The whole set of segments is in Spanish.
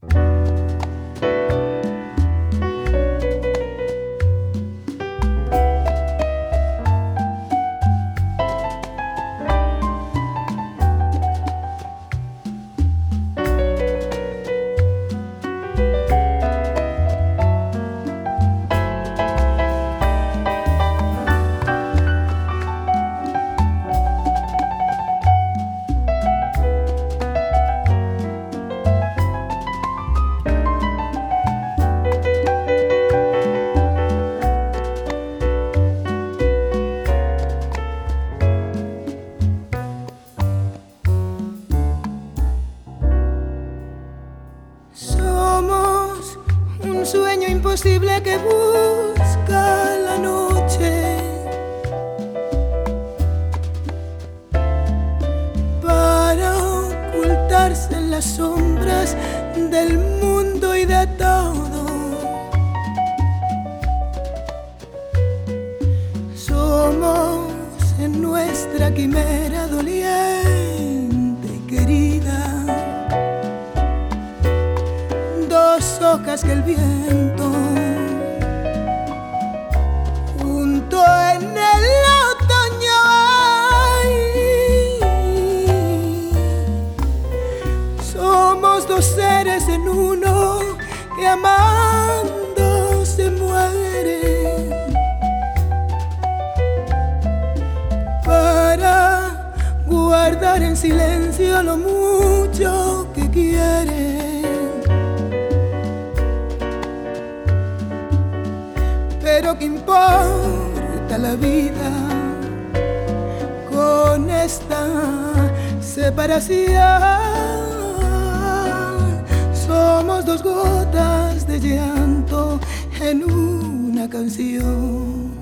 Somos un sueño imposible que busca la noche para ocultarse en las sombras del mundo y de todo. Somos en nuestra quimera doliente y querida dos hojas que el viento junto en el otoño hay. Somos dos seres en uno que amando se mueren para guardar en silencio lo mucho que quieren. Pero ¿qué importa la vida con esta separación? Somos dos gotas de llanto en una canción.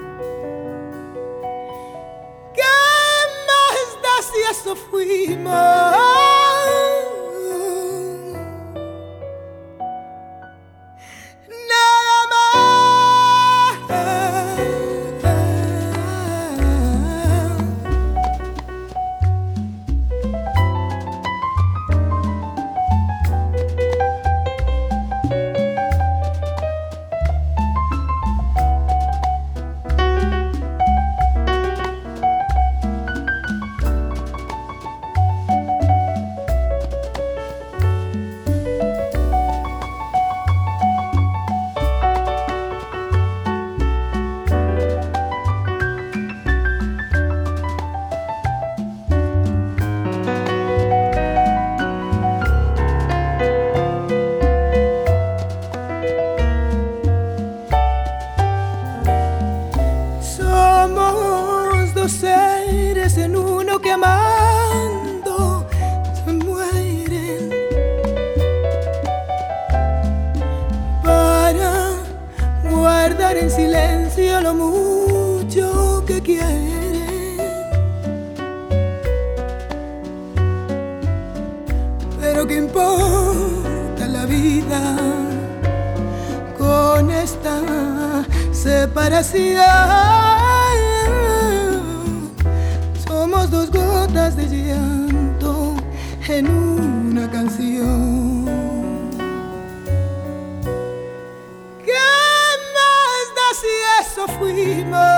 ¿Qué más da si eso fuimos? Dos seres en uno que amando se mueren para guardar en silencio lo mucho que quieren. Pero ¿qué importa la vida con esta separación? Somos dos gotas de llanto en una canción. ¿Qué más da si eso fuimos?